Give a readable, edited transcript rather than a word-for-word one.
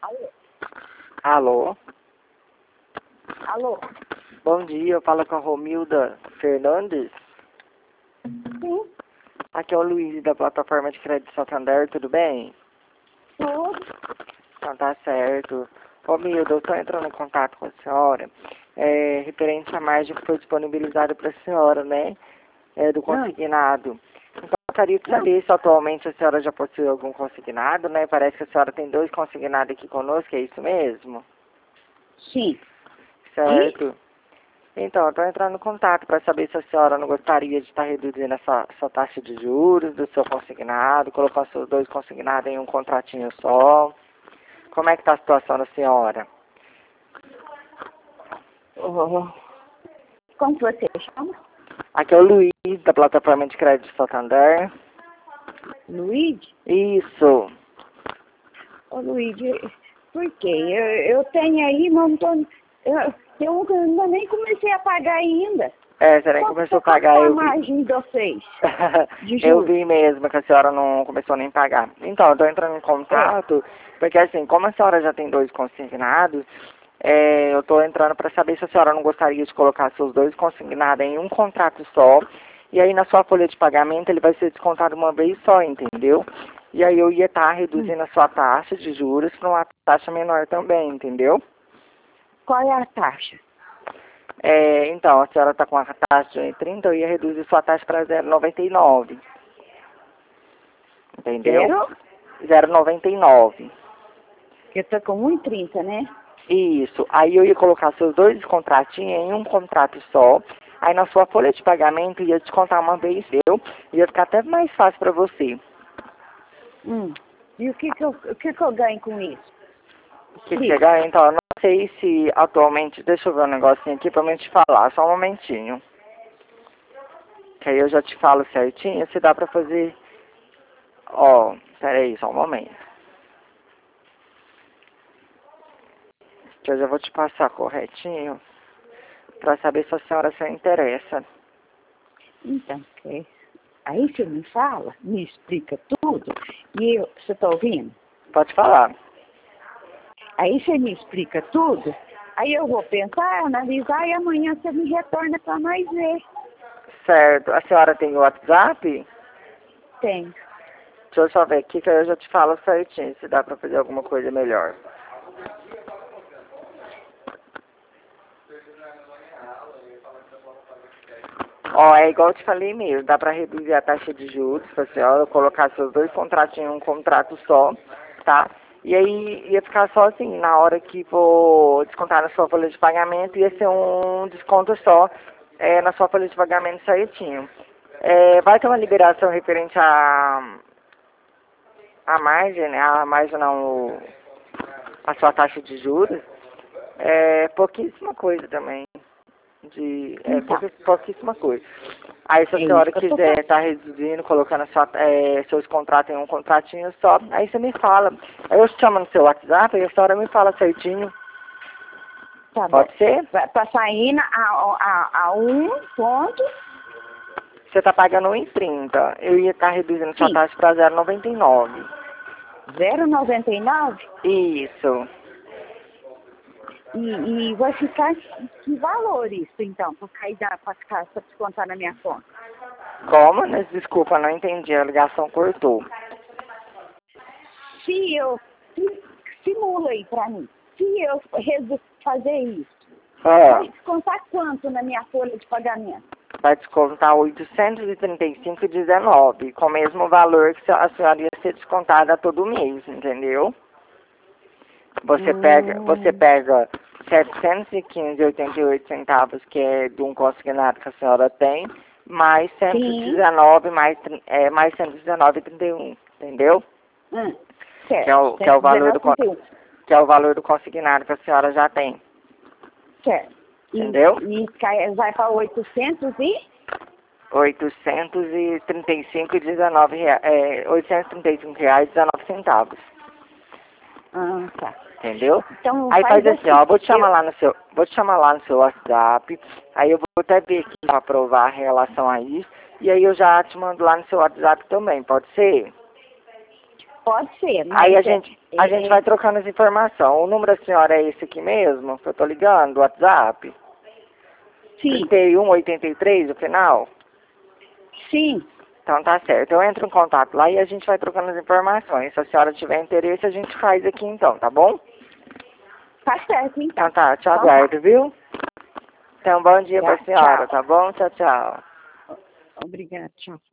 Alô? Alô? Alô? Bom dia, eu falo com a Romilda Fernandes. Sim, Aqui é o Luiz da plataforma de crédito Santander, tudo bem? tudo. Então tá certo. Romilda, eu estou entrando em contato com a senhora, referente à margem que foi disponibilizada para a senhora, né? Do consignado. Então eu gostaria de saber se atualmente a senhora já possui algum consignado, né? Parece que a senhora tem 2 consignados aqui conosco, é isso mesmo? Sim. Certo. Então, eu estou entrando em contato para saber se a senhora não gostaria de estar reduzindo essa taxa de juros do seu consignado, colocar seus 2 consignados em um contratinho só. Como é que está a situação da senhora? Como que você chama? Aqui é o Luiz, da plataforma de crédito Santander. Luiz? Isso. Ô, Luiz, por quê? Eu tenho aí, mas não tô... Eu ainda nem comecei a pagar ainda. Você nem começou a pagar, Qual a eu vi. margem de vocês? De Eu juros? vi mesmo que a senhora não começou nem a pagar. Então, eu estou entrando em contato, porque assim, como a senhora já tem 2 consignados, eu estou entrando para saber se a senhora não gostaria de colocar seus 2 consignados em um contrato só, e aí na sua folha de pagamento ele vai ser descontado uma vez só, entendeu? E aí eu ia estar reduzindo a sua taxa de juros para uma taxa menor também, entendeu? Qual é a taxa? Então, a senhora está com a taxa de 1,30, eu ia reduzir sua taxa para 0,99. Entendeu? Zero? 0,99. Eu tô com 1,30, né? Isso. Aí eu ia colocar seus 2 contratinhos em um contrato só. Aí na sua folha de pagamento ia descontar uma vez, viu? Ia ficar até mais fácil para você. E o que eu ganho com isso? O que você ganha? Então, eu não sei se atualmente... Deixa eu ver um negocinho aqui pra mim te falar. Só um momentinho. Que aí eu já te falo certinho se dá pra fazer... Ó, peraí, só um momento. Que eu já vou te passar corretinho pra saber se a senhora se interessa. Então, aí você me fala, me explica tudo, e você está ouvindo? Pode falar. Aí você me explica tudo, aí eu vou pensar, analisar, e amanhã você me retorna para nós ver. Certo. A senhora tem o WhatsApp? Tem. Deixa eu só ver aqui que aí eu já te falo certinho se dá pra fazer alguma coisa melhor. Ó, é igual eu te falei mesmo, dá pra reduzir a taxa de juros pra senhora colocar seus 2 contratinhos em um contrato só, tá? E aí ia ficar só assim, na hora que for descontar na sua folha de pagamento, ia ser um desconto só na sua folha de pagamento certinho. Vai ter uma liberação referente à margem, né? A margem não, a sua taxa de juros. Pouquíssima coisa também. Então, Pouquíssima coisa. Aí se a é isso senhora que eu tô quiser estar reduzindo, colocando seus contratos em um contratinho só, aí você me fala. Aí eu te chamo no seu WhatsApp e a senhora me fala certinho. Tá bom. Pode ser? Para sair a um ponto, Você está pagando 1,30. Eu ia estar reduzindo sua sim, taxa para 0,99. 0,99, Isso. e vai ficar que valor isso, então, para descontar na minha conta? Como? Desculpa, não entendi. A ligação cortou. Se eu, simula aí para mim, se eu fazer isso, vai descontar quanto na minha folha de pagamento? Vai descontar 835,19, com o mesmo valor que a senhora ia ser descontada todo mês, entendeu? Você pega 715,88 centavos, que é de um consignado que a senhora tem, mais 119, mais 119,31, entendeu? Certo, Que é o valor 119,31. que é o valor do consignado que a senhora já tem. Certo. Entendeu? E vai para 800 e? 835,19 reais, 835,19 centavos. Tá. Entendeu? Então Aí faz assim, ó, vou te chamar lá no seu WhatsApp, aí eu vou até ver aqui para aprovar em relação a isso, e aí eu já te mando lá no seu WhatsApp também, pode ser? Pode ser, mas... Aí a gente vai trocando as informações. O número da senhora é esse aqui mesmo, que eu tô ligando, o WhatsApp? Sim. 3183, o final? Sim. Então tá certo. Eu entro em contato lá e a gente vai trocando as informações. Se a senhora tiver interesse, a gente faz aqui então, tá bom? Tá certo, então. Então tá, te Então aguardo, viu? Então bom dia Tá, pra senhora, tchau. tá bom? Tchau, tchau. Obrigada, tchau.